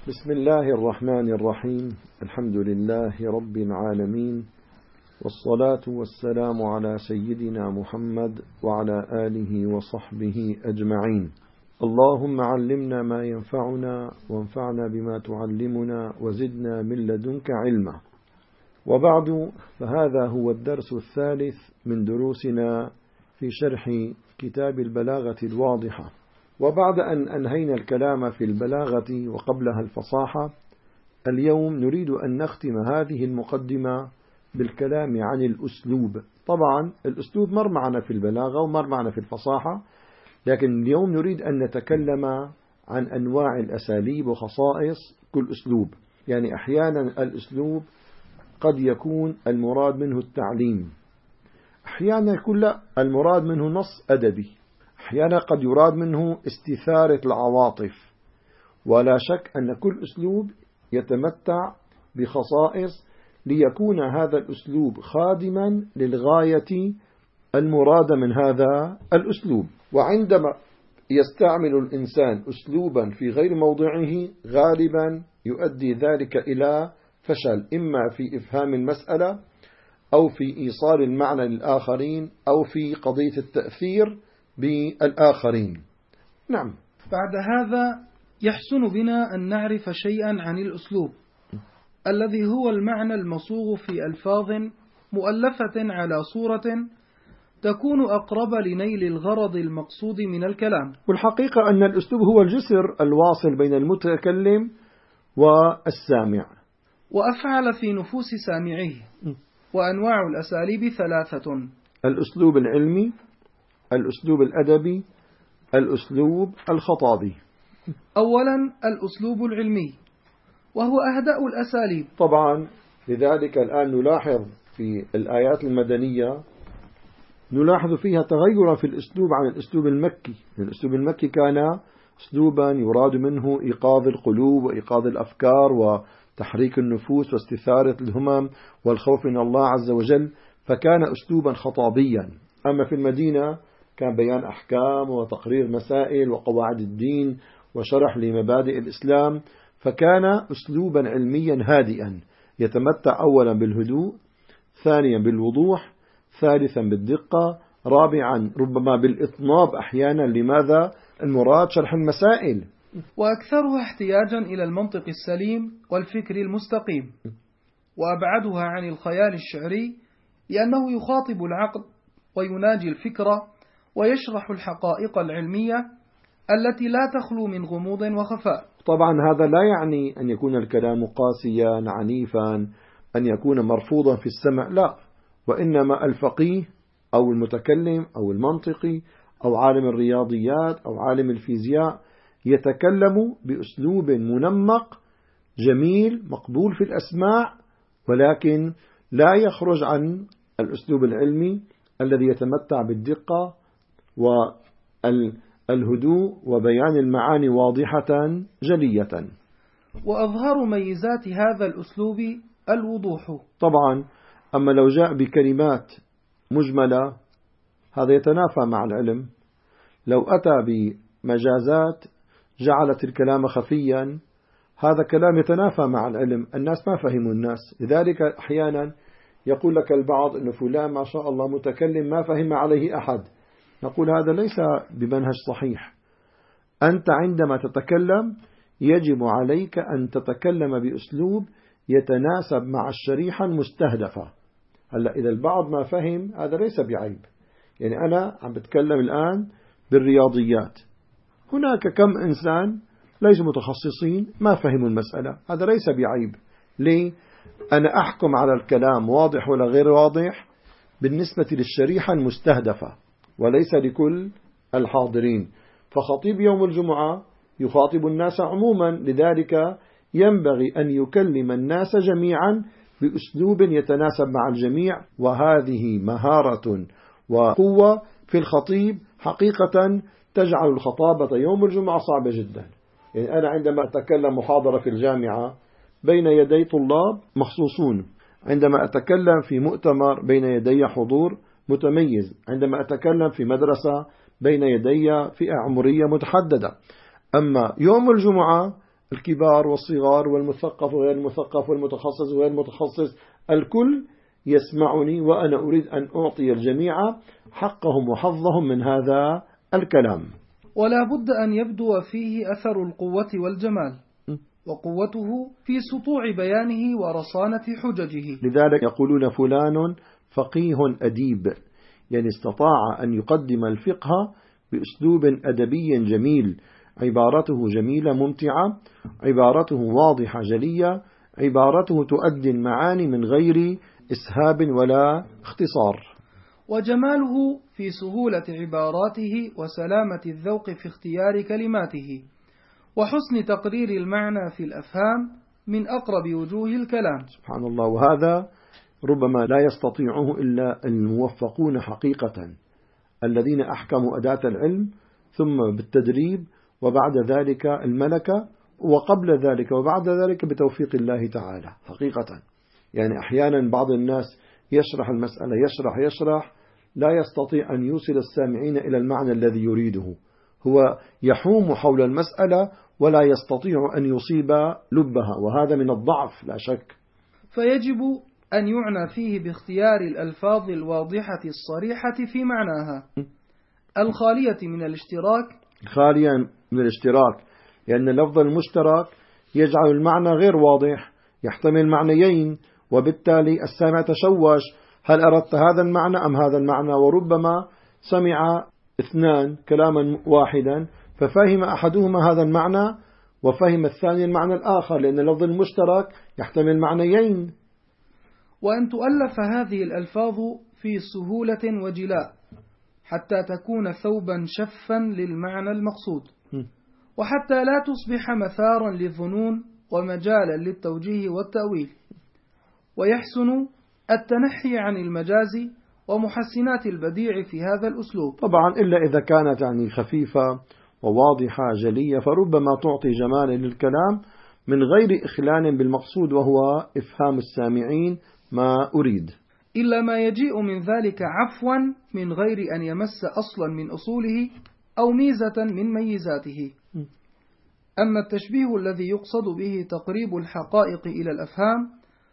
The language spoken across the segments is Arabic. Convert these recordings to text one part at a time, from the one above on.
بسم الله الرحمن الرحيم. الحمد لله رب العالمين، والصلاة والسلام على سيدنا محمد وعلى آله وصحبه أجمعين. اللهم علمنا ما ينفعنا وانفعنا بما تعلمنا وزدنا من لدنك علما. وبعد، فهذا هو الدرس الثالث من دروسنا في شرح كتاب البلاغة الواضحة. وبعد أن أنهينا الكلام في البلاغة وقبلها الفصاحة، اليوم نريد أن نختم هذه المقدمة بالكلام عن الأسلوب. طبعا الأسلوب مر معنا في البلاغة ومر معنا في الفصاحة، لكن اليوم نريد أن نتكلم عن أنواع الأساليب وخصائص كل أسلوب. يعني أحيانا الأسلوب قد يكون المراد منه التعليم، أحيانا يكون لا، المراد منه نص أدبي، أحيانا قد يراد منه استثارة العواطف. ولا شك أن كل أسلوب يتمتع بخصائص ليكون هذا الأسلوب خادما للغاية المراد من هذا الأسلوب. وعندما يستعمل الإنسان أسلوبا في غير موضعه غالبا يؤدي ذلك إلى فشل، إما في إفهام المسألة أو في إيصال المعنى للآخرين أو في قضية التأثير بالآخرين. نعم. بعد هذا يحسن بنا أن نعرف شيئا عن الأسلوب الذي هو المعنى المصوغ في ألفاظ مؤلفة على صورة تكون أقرب لنيل الغرض المقصود من الكلام. والحقيقة أن الأسلوب هو الجسر الواصل بين المتكلم والسامع. وأفعل في نفوس سامعيه. وأنواع الأساليب ثلاثة: الأسلوب العلمي، الأسلوب الأدبي، الأسلوب الخطابي. أولا الأسلوب العلمي، وهو أهدأ الأساليب. طبعا لذلك الآن نلاحظ في الآيات المدنية نلاحظ فيها تغيرا في الأسلوب عن الأسلوب المكي. الأسلوب المكي كان أسلوبا يراد منه إيقاظ القلوب وإيقاظ الأفكار وتحريك النفوس واستثارة الهمم والخوف من الله عز وجل، فكان أسلوبا خطابيا. أما في المدينة كان بيان أحكام وتقرير مسائل وقواعد الدين وشرح لمبادئ الإسلام، فكان أسلوبا علميا هادئا يتمتع أولا بالهدوء، ثانيا بالوضوح، ثالثا بالدقة، رابعا ربما بالإطناب أحيانا. لماذا؟ المراد شرح المسائل. وأكثرها احتياجا إلى المنطق السليم والفكر المستقيم، وأبعدها عن الخيال الشعري، لأنه يخاطب العقل ويناجي الفكرة ويشرح الحقائق العلمية التي لا تخلو من غموض وخفاء. طبعا هذا لا يعني أن يكون الكلام قاسيا عنيفا، أن يكون مرفوضا في السمع، لا، وإنما الفقيه أو المتكلم أو المنطقي أو عالم الرياضيات أو عالم الفيزياء يتكلم بأسلوب منمق جميل مقبول في الأسماع، ولكن لا يخرج عن الأسلوب العلمي الذي يتمتع بالدقة والهدوء وبيان المعاني واضحة جلية. وأظهر ميزات هذا الأسلوب الوضوح. طبعا أما لو جاء بكلمات مجملة هذا يتنافى مع العلم. لو أتى بمجازات جعلت الكلام خفيا هذا كلام يتنافى مع العلم، الناس ما فهموا الناس. لذلك أحيانا يقول لك البعض أن فلان ما شاء الله متكلم ما فهم عليه أحد. نقول هذا ليس بمنهج صحيح. أنت عندما تتكلم يجب عليك أن تتكلم بأسلوب يتناسب مع الشريحة المستهدفة. هلا إذا البعض ما فهم هذا ليس بعيب. يعني أنا عم بتكلم الآن بالرياضيات، هناك كم إنسان ليسوا متخصصين ما فهموا المسألة، هذا ليس بعيب. ليه؟ أنا أحكم على الكلام واضح ولا غير واضح بالنسبة للشريحة المستهدفة وليس لكل الحاضرين. فخطيب يوم الجمعة يخاطب الناس عموما، لذلك ينبغي أن يكلم الناس جميعا بأسلوب يتناسب مع الجميع. وهذه مهارة وقوة في الخطيب حقيقة تجعل الخطابة يوم الجمعة صعبة جدا. يعني أنا عندما أتكلم محاضرة في الجامعة بين يدي طلاب مخصوصون، عندما أتكلم في مؤتمر بين يدي حضور متميز، عندما أتكلم في مدرسة بين يدي فئة عمرية متحددة. أما يوم الجمعة الكبار والصغار والمثقف وغير المثقف والمتخصص وغير المتخصص، الكل يسمعني وأنا أريد أن أعطي الجميع حقهم وحظهم من هذا الكلام. ولا بد أن يبدو فيه أثر القوة والجمال، وقوته في سطوع بيانه ورصانة حججه. لذلك يقولون فلان فقيه أديب، يعني استطاع أن يقدم الفقه بأسلوب أدبي جميل، عبارته جميلة ممتعة، عبارته واضحة جلية، عبارته تؤدي المعاني من غير إسهاب ولا اختصار. وجماله في سهولة عباراته وسلامة الذوق في اختيار كلماته وحسن تقرير المعنى في الأفهام من أقرب وجوه الكلام. سبحان الله. وهذا ربما لا يستطيعه إلا الموفقون حقيقة، الذين أحكموا أداة العلم ثم بالتدريب وبعد ذلك الملكة وقبل ذلك وبعد ذلك بتوفيق الله تعالى حقيقة. يعني أحيانا بعض الناس يشرح المسألة يشرح لا يستطيع أن يوصل السامعين إلى المعنى الذي يريده، هو يحوم حول المسألة ولا يستطيع أن يصيب لبها، وهذا من الضعف لا شك. فيجب أن يعنى فيه باختيار الألفاظ الواضحة الصريحة في معناها الخالية من الاشتراك، خاليا من الاشتراك، لأن اللفظ المشترك يجعل المعنى غير واضح، يحتمل معنيين، وبالتالي السامع تشوش، هل أردت هذا المعنى أم هذا المعنى؟ وربما سمع اثنان كلاما واحدا ففهم أحدهما هذا المعنى وفهم الثاني المعنى الآخر، لأن اللفظ المشترك يحتمل معنيين. وأن تؤلف هذه الألفاظ في سهولة وجلاء حتى تكون ثوبا شفا للمعنى المقصود، وحتى لا تصبح مثارا للظنون ومجالا للتوجيه والتأويل. ويحسن التنحي عن المجاز ومحسنات البديع في هذا الأسلوب، طبعا إلا إذا كانت يعني خفيفة وواضحة جلية، فربما تعطي جمالا للكلام من غير إخلال بالمقصود وهو إفهام السامعين ما أريد، إلا ما يجيء من ذلك عفوا من غير أن يمس أصلا من أصوله أو ميزة من ميزاته. أما التشبيه الذي يقصد به تقريب الحقائق إلى الأفهام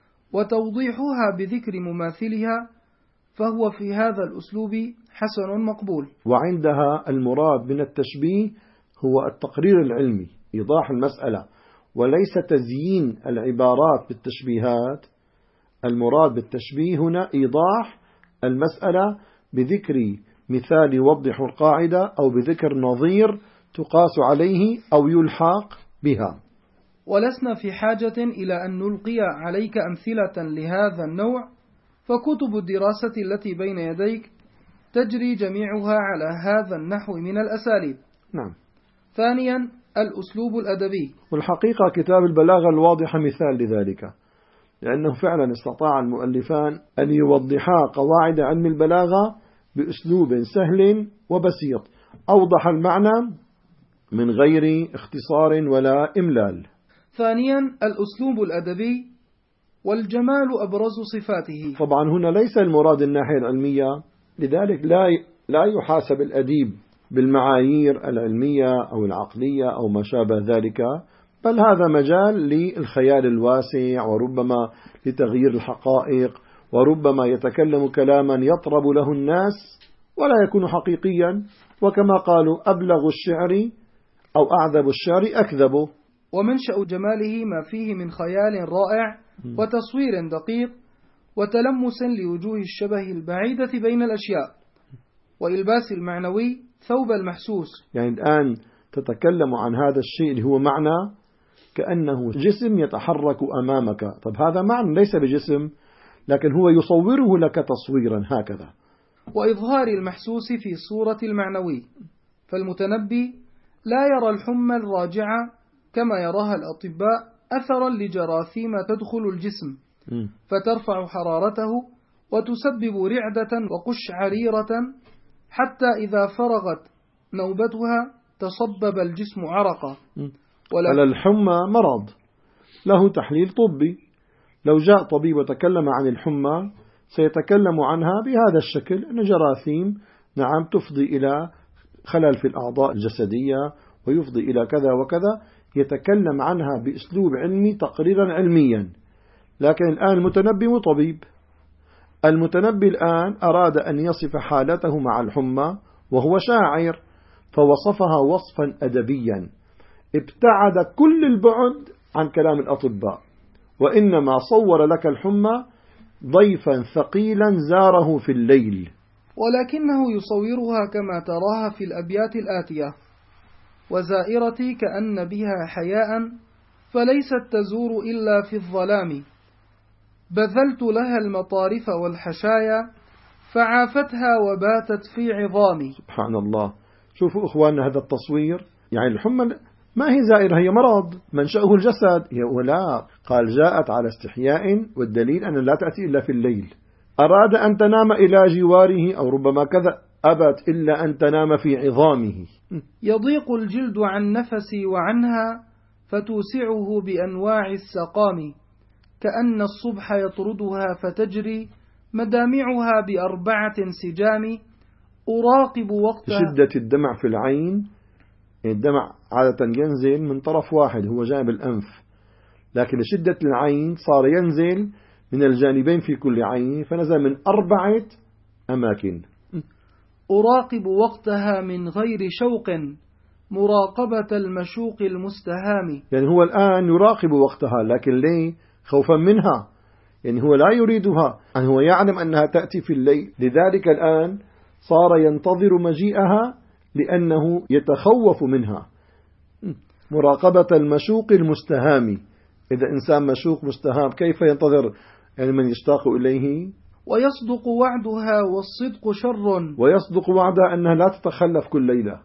وتوضيحها بذكر مماثلها فهو في هذا الأسلوب حسن مقبول. وعندها المراد من التشبيه هو التقرير العلمي، إيضاح المسألة، وليس تزيين العبارات بالتشبيهات. المراد بالتشبيه هنا إيضاح المسألة بذكر مثال يوضح القاعدة أو بذكر نظير تقاس عليه أو يلحق بها. ولسنا في حاجة إلى أن نلقي عليك أمثلة لهذا النوع، فكتب الدراسة التي بين يديك تجري جميعها على هذا النحو من الأساليب. نعم. ثانيا الأسلوب الأدبي، والحقيقة كتاب البلاغة الواضحة مثال لذلك، لأنه فعلا استطاع المؤلفان أن يوضحا قواعد علم البلاغة بأسلوب سهل وبسيط، أوضح المعنى من غير اختصار ولا إملال. ثانيا الأسلوب الأدبي، والجمال أبرز صفاته. طبعا هنا ليس المراد الناحية العلمية، لذلك لا يحاسب الأديب بالمعايير العلمية أو العقلية أو ما شابه ذلك، بل هذا مجال للخيال الواسع وربما لتغيير الحقائق، وربما يتكلم كلاما يطرب له الناس ولا يكون حقيقيا، وكما قالوا أبلغ الشعر أو أعذب الشعر أكذبه. ومنشأ جماله ما فيه من خيال رائع وتصوير دقيق وتلمس لوجوه الشبه البعيدة بين الأشياء وإلباس المعنوي ثوب المحسوس. يعني الآن تتكلم عن هذا الشيء اللي هو معنى كأنه جسم يتحرك أمامك، طب هذا معنى ليس بجسم، لكن هو يصوره لك تصويرا هكذا. وإظهار المحسوس في صورة المعنوي، فالمتنبي لا يرى الحمى الراجعة كما يراها الأطباء أثرا لجراثيم تدخل الجسم فترفع حرارته وتسبب رعدة وقشعريرة، حتى إذا فرغت نوبتها تصبب الجسم عرقا. على الحمى مرض له تحليل طبي، لو جاء طبيب وتكلم عن الحمى سيتكلم عنها بهذا الشكل، أن جراثيم نعم تفضي إلى خلل في الأعضاء الجسدية ويفضي إلى كذا وكذا، يتكلم عنها بأسلوب علمي تقريرا علميا. لكن الآن المتنبي مو طبيب. المتنبي الآن أراد أن يصف حالته مع الحمى وهو شاعر، فوصفها وصفا أدبيا ابتعد كل البعد عن كلام الأطباء، وإنما صور لك الحمى ضيفا ثقيلا زاره في الليل، ولكنه يصورها كما تراها في الأبيات الآتية: وزائرتي كأن بها حياء فليست تزور إلا في الظلام، بذلت لها المطارف والحشايا فعافتها وباتت في عظامي. سبحان الله. شوفوا إخواننا هذا التصوير، يعني الحمى ما هي زائرة، هي مرض منشأه الجسد، ولا قال جاءت على استحياء، والدليل أن لا تأتي إلا في الليل. أراد أن تنام إلى جواره أو ربما كذا، أبت إلا أن تنام في عظامه. يضيق الجلد عن نفسي وعنها فتوسعه بأنواع السقام، كأن الصبح يطردها فتجري مدامعها بأربعة سجام، أراقب وقتها. شدة الدمع في العين، الدمع عادة ينزل من طرف واحد هو جانب الأنف، لكن لشدة العين صار ينزل من الجانبين في كل عين، فنزل من 4 أماكن. أراقب وقتها من غير شوق مراقبة المشوق المستهام. يعني هو الآن يراقب وقتها، لكن ليه؟ خوفا منها، يعني هو لا يريدها، يعني هو يعلم أنها تأتي في الليل، لذلك الآن صار ينتظر مجيئها لأنه يتخوف منها. مراقبة المشوق المستهام، إذا إنسان مشوق مستهام كيف ينتظر يعني من يشتاق إليه؟ ويصدق وعدها والصدق شر، ويصدق وعدها أنها لا تتخلف كل ليلة.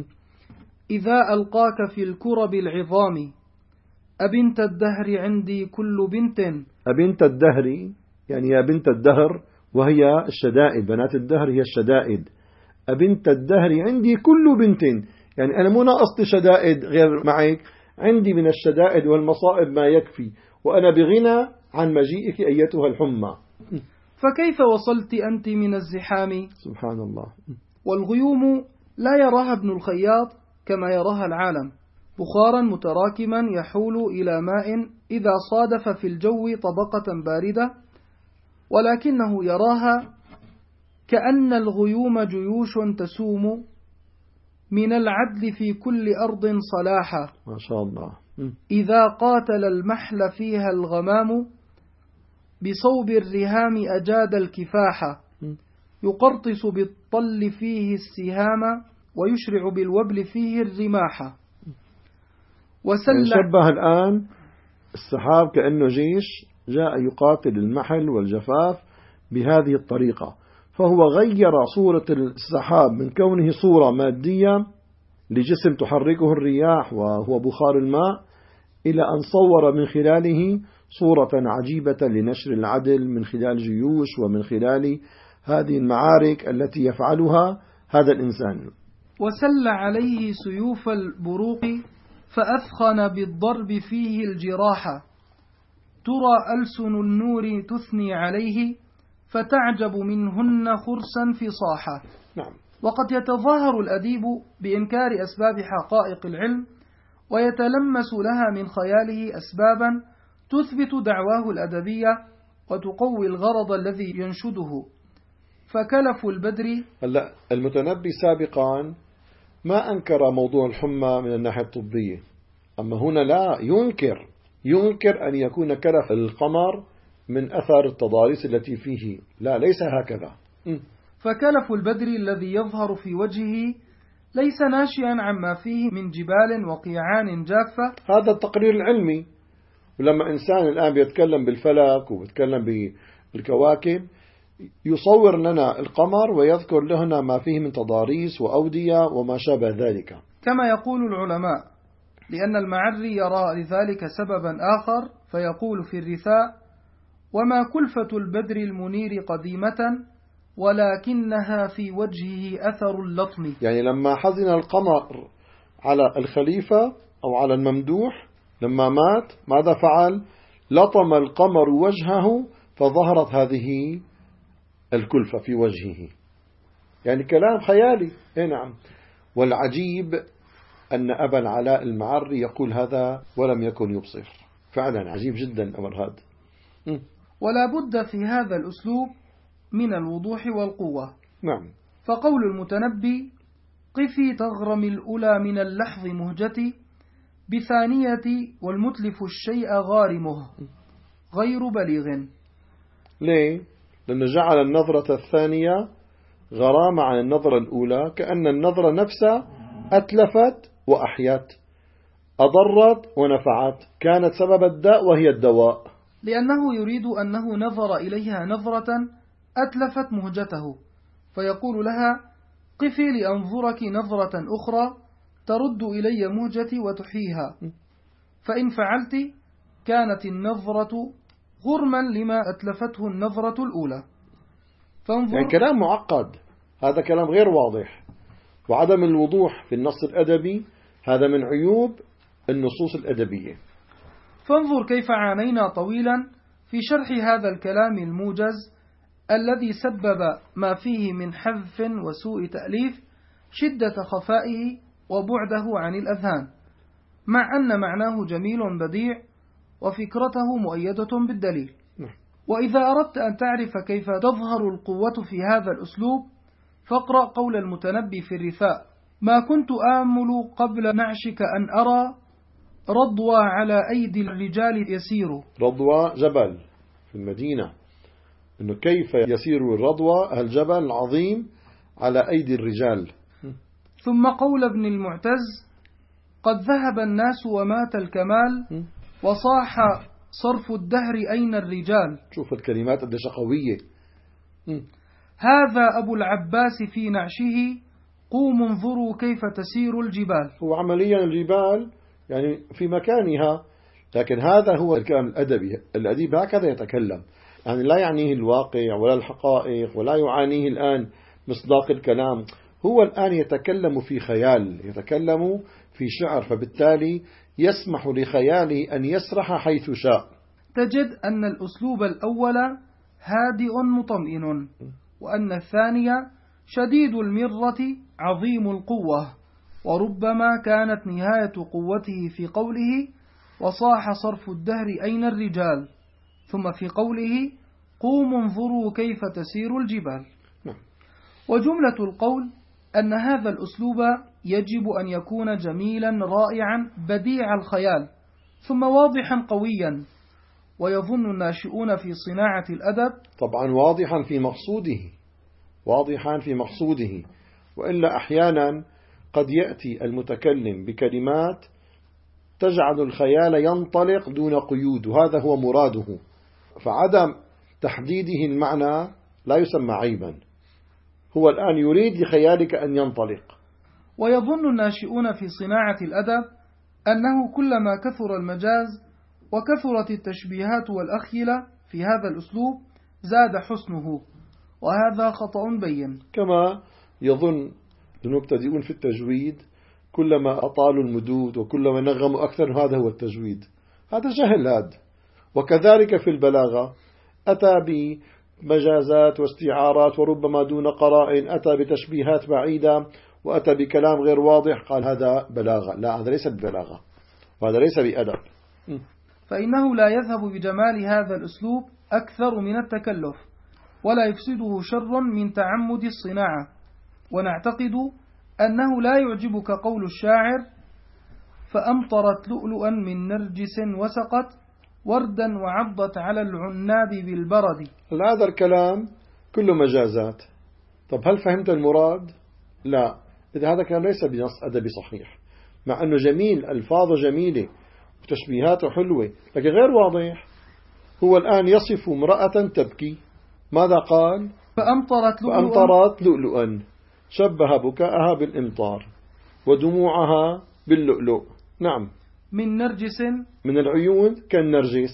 إذا ألقاك في الكرب العظام أبنت الدهر عندي كل بنت. أبنت الدهر يعني يا بنت الدهر، وهي الشدائد، بنات الدهر هي الشدائد. أبنت الدهر عندي كل بنت، يعني أنا مو ناقصتي شدائد غير معك، عندي من الشدائد والمصائب ما يكفي، وأنا بغنى عن مجيئك أيتها الحمى. فكيف وصلت أنت من الزحام؟ سبحان الله. والغيوم لا يراها ابن الخياط كما يراها العالم، بخارا متراكما يحول إلى ماء إذا صادف في الجو طبقة باردة، ولكنه يراها كأن الغيوم جيوش تسوم من العدل في كل أرض صلاحا. ما شاء الله. إذا قاتل المحل فيها الغمام بصوب الرهام أجاد الكفاح، يقرطس بالطل فيه السهام ويشرع بالوبل فيه الرماح. شبه الآن السحاب كأنه جيش جاء يقاتل المحل والجفاف بهذه الطريقة، فهو غير صورة السحاب من كونه صورة مادية لجسم تحركه الرياح وهو بخار الماء، إلى أن صور من خلاله صورة عجيبة لنشر العدل من خلال جيوش ومن خلال هذه المعارك التي يفعلها هذا الإنسان. وسل عليه سيوف البروق فأثخن بالضرب فيه الجراح، ترى ألسن النور تثني عليه فتعجب منهن خرسا فصاحا. نعم. وقد يتظاهر الأديب بإنكار أسباب حقائق العلم ويتلمس لها من خياله أسبابا تثبت دعواه الأدبية وتقوي الغرض الذي ينشده. فكلف البدر. هلا المتنبي سابقا ما أنكر موضوع الحمى من الناحية الطبية، أما هنا لا، ينكر أن يكون كلف القمر من أثار التضاريس التي فيه، لا ليس هكذا. فكلف البدر الذي يظهر في وجهه ليس ناشئا عما فيه من جبال وقيعان جافة. هذا التقرير العلمي. ولما إنسان الآن بيتكلم بالفلك وبيتكلم بالكواكب يصور لنا القمر ويذكر لنا ما فيه من تضاريس وأودية وما شابه ذلك، كما يقول العلماء، لأن المعري يرى لذلك سببا آخر، فيقول في الرثاء: وما كلفة البدر المنير قديمة ولكنها في وجهه أثر اللطم. يعني لما حزن القمر على الخليفة أو على الممدوح لما مات ماذا فعل؟ لطم القمر وجهه فظهرت هذه الكلفة في وجهه. يعني كلام خيالي. نعم. والعجيب أن أبا العلاء المعري يقول هذا ولم يكن يبصر. فعلا عجيب جدا الأمر هذا. ولا بد في هذا الأسلوب من الوضوح والقوة. نعم. فقول المتنبي: قفي تغرم الأولى من اللحظ مهجتي، بثانية والمتلف الشيء غارمه، غير بليغ. ليه؟ لأنه جعل النظرة الثانية غرامة عن النظرة الأولى، كأن النظرة نفسها أتلفت وأحيت، أضرت ونفعت، كانت سبب الداء وهي الدواء. لأنه يريد أنه نظر إليها نظرة أتلفت مهجته، فيقول لها: قفي لأنظرك نظرة أخرى ترد إلي مهجتي وتحييها، فإن فعلت كانت النظرة غرما لما أتلفته النظرة الأولى. يعني كلام معقد، هذا كلام غير واضح، وعدم الوضوح في النص الأدبي هذا من عيوب النصوص الأدبية. فانظر كيف عانينا طويلا في شرح هذا الكلام الموجز الذي سبب ما فيه من حذف وسوء تأليف شدة خفائه وبعده عن الأذهان، مع أن معناه جميل بديع وفكرته مؤيدة بالدليل. وإذا أردت أن تعرف كيف تظهر القوة في هذا الأسلوب فاقرأ قول المتنبي في الرثاء: ما كنت آمل قبل نعشك أن أرى رضوى على أيدي الرجال يسير. رضوى جبل في المدينة، إنه كيف يسير الرضوى الجبل العظيم على أيدي الرجال. ثم قول ابن المعتز: قد ذهب الناس ومات الكمال وصاح صرف الدهر أين الرجال. شوف الكلمات قديش قوية. هذا أبو العباس في نعشه قوم انظروا كيف تسير الجبال. هو عمليا الجبال يعني في مكانها، لكن هذا هو الكلام الأدبي. الأديب هكذا يتكلم، يعني لا يعنيه الواقع ولا الحقائق ولا يعانيه الآن مصداق الكلام. هو الآن يتكلم في خيال، يتكلم في شعر، فبالتالي يسمح لخياله أن يسرح حيث شاء. تجد أن الأسلوب الأول هادئ مطمئن، وأن الثاني شديد المرة عظيم القوة، وربما كانت نهاية قوته في قوله وصاح صرف الدهر أين الرجال، ثم في قوله قوم انظروا كيف تسير الجبال. وجملة القول أن هذا الأسلوب يجب أن يكون جميلا رائعا بديع الخيال، ثم واضحا قويا. ويظن الناشئون في صناعة الأدب طبعا واضحا في مقصوده، واضحا في مقصوده، وإلا أحيانا قد يأتي المتكلم بكلمات تجعل الخيال ينطلق دون قيود، وهذا هو مراده. فعدم تحديده المعنى لا يسمى عيبا، هو الآن يريد لخيالك أن ينطلق. ويظن الناشئون في صناعة الأدب أنه كلما كثر المجاز وكثرت التشبيهات والأخيلة في هذا الأسلوب زاد حسنه، وهذا خطأ بين. كما يظن المبتدئون في التجويد كلما أطالوا المدود وكلما نغموا أكثر هذا هو التجويد، هذا جهل هذا. وكذلك في البلاغة أتى بمجازات واستعارات وربما دون قرائن، أتى بتشبيهات بعيدة وأتى بكلام غير واضح، قال هذا بلاغة. لا، هذا ليس ببلاغة وهذا ليس بأدب. فإنه لا يذهب بجمال هذا الأسلوب أكثر من التكلف، ولا يفسده شر من تعمد الصناعة. ونعتقد أنه لا يعجبك قول الشاعر: فأمطرت لؤلؤا من نرجس وسقت وردا وعضت على العناب بالبرد. هذا الكلام كله مجازات. طب هل فهمت المراد؟ لا، إذا هذا كان ليس بنص أدبي صحيح، مع أنه جميل، ألفاظه جميلة وتشبيهاته حلوة، لكن غير واضح. هو الآن يصف امرأة تبكي، ماذا قال؟ فأمطرت لؤلؤا، شبه بكاءها بالإمطار ودموعها باللؤلؤ. نعم. من نرجس، من العيون كالنرجس.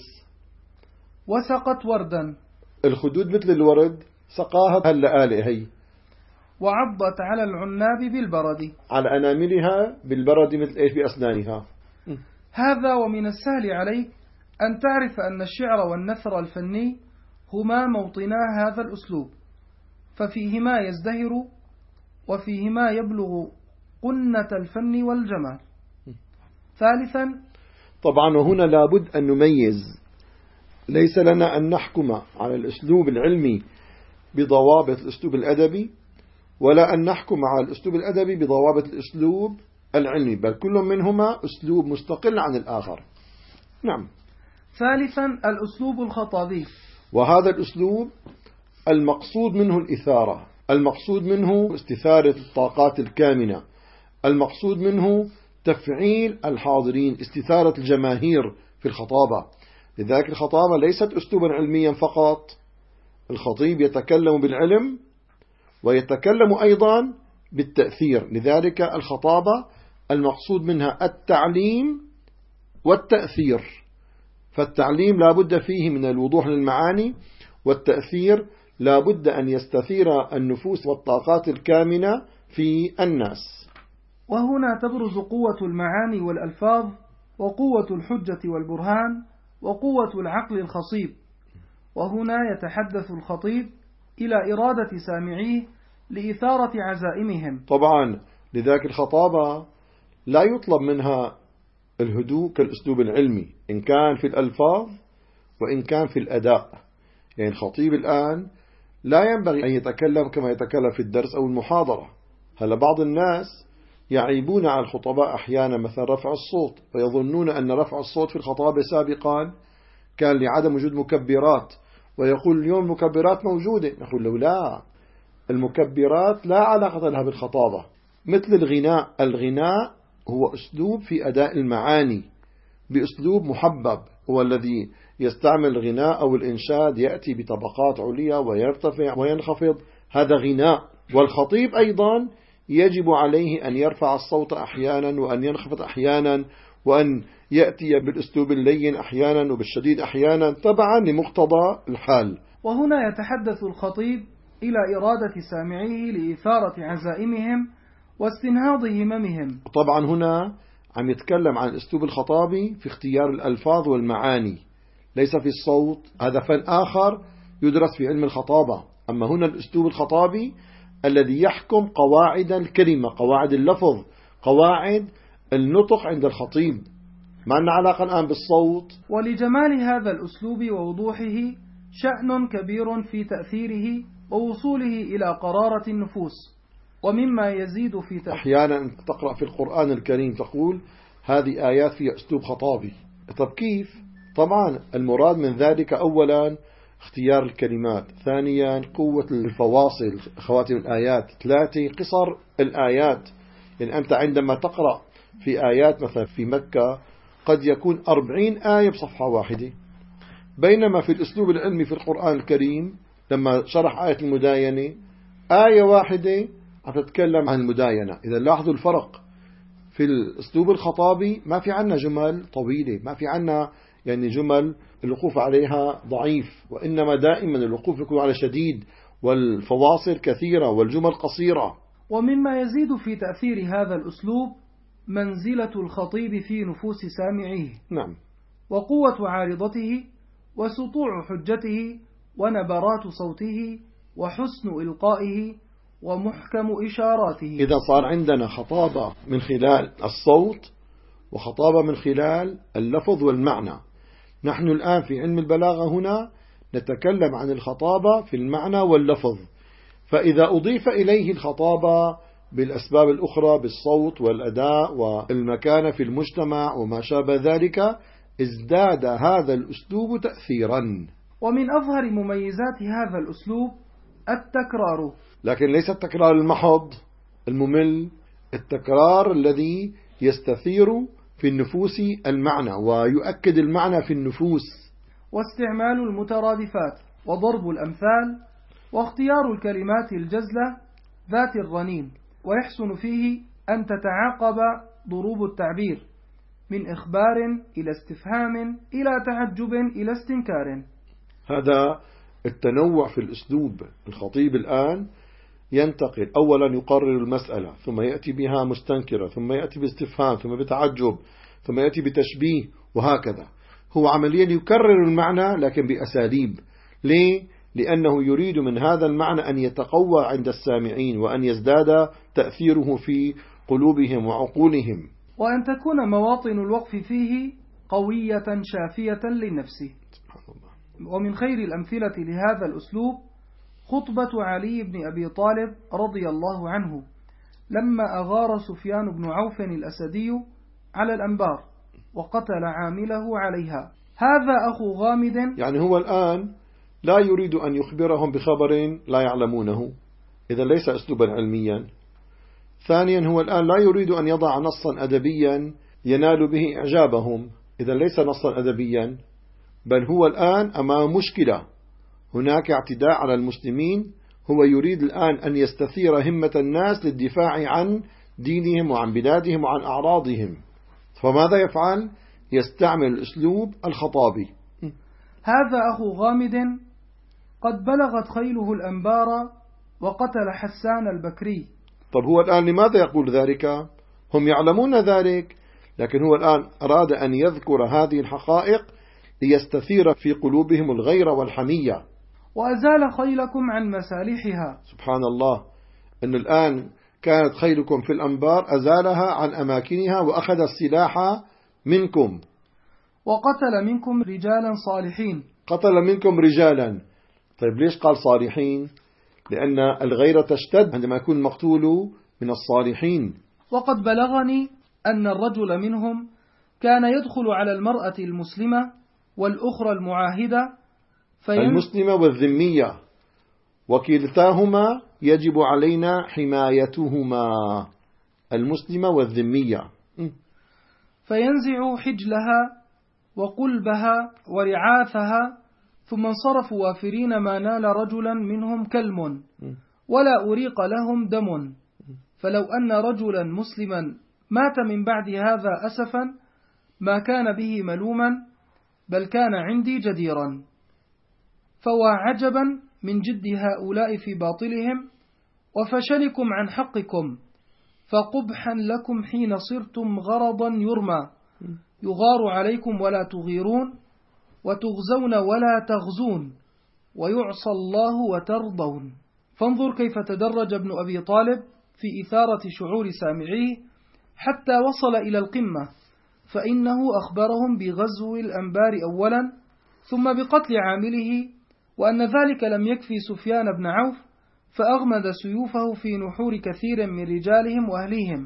وسقت وردا، الخدود مثل الورد، سقاها هاللآلئ هي. وعضت على العناب بالبرد، على أناملها بالبرد، مثل إيش؟ بأسنانها. هذا ومن السهل عليك أن تعرف أن الشعر والنثر الفني هما موطنا هذا الأسلوب، ففيهما يزدهر وفيهما يبلغ قنة الفن والجمال. ثالثا، طبعا وهنا لابد أن نميز، ليس لنا أن نحكم على الأسلوب العلمي بضوابط الأسلوب الأدبي، ولا أن نحكم على الأسلوب الأدبي بضوابط الأسلوب العلمي، بل كل منهما أسلوب مستقل عن الآخر. نعم. ثالثا، الأسلوب الخطابي، وهذا الأسلوب المقصود منه الإثارة، المقصود منه استثارة الطاقات الكامنة، المقصود منه تفعيل الحاضرين، استثارة الجماهير في الخطابة. لذلك الخطابة ليست أسلوبا علميا فقط، الخطيب يتكلم بالعلم ويتكلم أيضا بالتأثير. لذلك الخطابة المقصود منها التعليم والتأثير، فالتعليم لا بد فيه من الوضوح للمعاني، والتأثير لا بد أن يستثير النفوس والطاقات الكامنة في الناس. وهنا تبرز قوة المعاني والألفاظ، وقوة الحجة والبرهان، وقوة العقل الخصيب. وهنا يتحدث الخطيب إلى إرادة سامعيه لإثارة عزائمهم. طبعا لذلك الخطابة لا يطلب منها الهدوء كالأسلوب العلمي، إن كان في الألفاظ وإن كان في الأداء. يعني الخطيب الآن لا ينبغي أن يتكلم كما يتكلم في الدرس أو المحاضرة. هل بعض الناس يعيبون على الخطباء أحيانا مثلا رفع الصوت، ويظنون أن رفع الصوت في الخطابة سابقا كان لعدم وجود مكبرات، ويقول اليوم مكبرات موجودة. نقول له لا، المكبرات لا علاقة لها بالخطابة. مثل الغناء، الغناء هو أسلوب في أداء المعاني بأسلوب محبب، هو الذي يستعمل الغناء أو الإنشاد يأتي بطبقات عليا ويرتفع وينخفض، هذا غناء. والخطيب أيضا يجب عليه أن يرفع الصوت أحيانا وأن ينخفض أحيانا، وأن يأتي بالأسلوب اللين أحيانا وبالشديد أحيانا، تبعا لمقتضى الحال. وهنا يتحدث الخطيب إلى إرادة سامعيه لإثارة عزائمهم واستنهاض هممهم. طبعا هنا عم يتكلم عن الأسلوب الخطابي في اختيار الألفاظ والمعاني، ليس في الصوت، هذا فن آخر يدرس في علم الخطابة. أما هنا الأسلوب الخطابي الذي يحكم قواعد الكلمة، قواعد اللفظ، قواعد النطق عند الخطيب، ما لنا علاقة الآن بالصوت. ولجمال هذا الأسلوب ووضوحه شأن كبير في تأثيره ووصوله إلى قرارة النفوس. ومما يزيد في تأثيره، أحيانا تقرأ في القرآن الكريم تقول هذه آيات فيها أسلوب خطابي. طب كيف؟ طبعا المراد من ذلك أولا اختيار الكلمات، ثانيا قوة الفواصل خواتم الآيات، ثلاثة قصر الآيات. يعني أنت عندما تقرأ في آيات مثلا في مكة قد يكون 40 آية بصفحة واحدة، بينما في الأسلوب العلمي في القرآن الكريم لما شرح آية المداينة آية واحدة عم تتكلم عن المداينة. إذا لاحظوا الفرق في الأسلوب الخطابي، ما في عنا جمل طويلة، ما في عنا يعني جمل الوقوف عليها ضعيف، وإنما دائما الوقوف يكون على شديد، والفواصل كثيرة والجمل قصيرة. ومما يزيد في تأثير هذا الأسلوب منزلة الخطيب في نفوس سامعيه. نعم. وقوة عارضته وسطوع حجته ونبرات صوته وحسن إلقائه ومحكم إشاراته. إذا صار عندنا خطابة من خلال الصوت وخطابة من خلال اللفظ والمعنى. نحن الآن في علم البلاغة هنا نتكلم عن الخطابة في المعنى واللفظ، فإذا أضيف إليه الخطابة بالأسباب الأخرى بالصوت والأداء والمكانة في المجتمع وما شابه ذلك، ازداد هذا الأسلوب تأثيرا. ومن أظهر مميزات هذا الأسلوب التكرار، لكن ليس التكرار المحض الممل، التكرار الذي يستثير في النفوس المعنى ويؤكد المعنى في النفوس، واستعمال المترادفات وضرب الأمثال واختيار الكلمات الجزلة ذات الرنين. ويحسن فيه أن تتعاقب ضروب التعبير من إخبار إلى استفهام إلى تعجب إلى استنكار. هذا التنوع في الأسلوب. الخطيب الآن ينتقل، أولا يقرر المسألة، ثم يأتي بها مستنكرة، ثم يأتي باستفهام، ثم بتعجب، ثم يأتي بتشبيه، وهكذا. هو عمليا يكرر المعنى لكن بأساليب. ليه؟ لأنه يريد من هذا المعنى أن يتقوى عند السامعين، وأن يزداد تأثيره في قلوبهم وعقولهم. وأن تكون مواطن الوقف فيه قوية شافية للنفس. ومن خير الأمثلة لهذا الأسلوب خطبة علي بن أبي طالب رضي الله عنه لما أغار سفيان بن عوف الأسدي على الأنبار وقتل عامله عليها. هذا أخو غامد، يعني هو الآن لا يريد أن يخبرهم بخبر لا يعلمونه، إذا ليس أسلوبا علميا. ثانيا، هو الآن لا يريد أن يضع نصا أدبيا ينال به إعجابهم، إذا ليس نصا أدبيا، بل هو الآن أمام مشكلة، هناك اعتداء على المسلمين، هو يريد الآن أن يستثير همة الناس للدفاع عن دينهم وعن بلادهم وعن أعراضهم. فماذا يفعل؟ يستعمل الأسلوب الخطابي. هذا أخو غامد قد بلغت خيله الأنبار وقتل حسان البكري. طب هو الآن لماذا يقول ذلك؟ هم يعلمون ذلك، لكن هو الآن أراد أن يذكر هذه الحقائق ليستثير في قلوبهم الغيرة والحمية. وأزال خيلكم عن مسالحها. سبحان الله، أن الآن كانت خيلكم في الأنبار أزالها عن أماكنها وأخذ السلاح منكم. وقتل منكم رجالا صالحين. قتل منكم رجالا. طيب ليش قال صالحين؟ لأن الغيرة تشتد عندما يكون المقتول من الصالحين. وقد بلغني أن الرجل منهم كان يدخل على المرأة المسلمة والأخرى المعاهدة المسلمة والذمية، وكلتاهما يجب علينا حمايتهما، المسلمة والذمية. فينزع حجلها وقلبها ورعاثها، ثم انصرفوا وافرين ما نال رجلا منهم كلم ولا أريق لهم دم. فلو أن رجلا مسلما مات من بعد هذا أسفا ما كان به ملوما، بل كان عندي جديرا. فوا عجبا من جد هؤلاء في باطلهم وفشلكم عن حقكم، فقبحا لكم حين صرتم غرضا يرمى، يغار عليكم ولا تغيرون، وتغزون ولا تغزون، ويعصى الله وترضون. فانظر كيف تدرج ابن أبي طالب في إثارة شعور سامعيه حتى وصل إلى القمة، فإنه أخبرهم بغزو الأنبار أولا، ثم بقتل عامله، وأن ذلك لم يكفي سفيان بن عوف، فأغمد سيوفه في نحور كثير من رجالهم وأهليهم.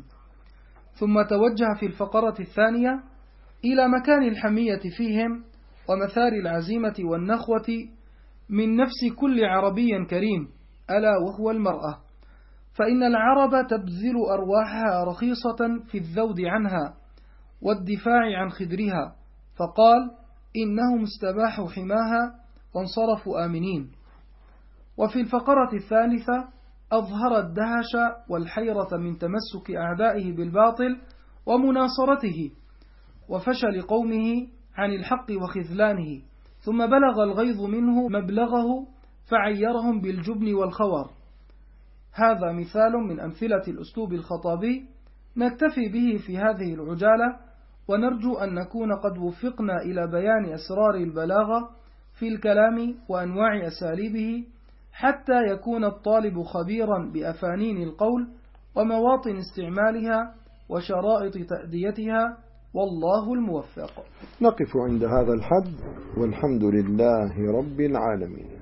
ثم توجه في الفقرة الثانية إلى مكان الحمية فيهم ومثار العزيمة والنخوة من نفس كل عربي كريم، ألا وهو المرأة، فإن العرب تبذل أرواحها رخيصة في الذود عنها والدفاع عن خدرها، فقال إنهم استباحوا حماها وانصرفوا آمنين. وفي الفقرة الثالثة أظهر الدهش والحيرة من تمسك أعدائه بالباطل ومناصرته وفشل قومه عن الحق وخذلانه، ثم بلغ الغيظ منه مبلغه فعيرهم بالجبن والخور. هذا مثال من أمثلة الأسلوب الخطابي نكتفي به في هذه العجالة، ونرجو أن نكون قد وفقنا إلى بيان أسرار البلاغة في الكلام وأنواع أساليبه، حتى يكون الطالب خبيرا بأفانين القول ومواطن استعمالها وشرائط تأديتها، والله الموفق. نقف عند هذا الحد، والحمد لله رب العالمين.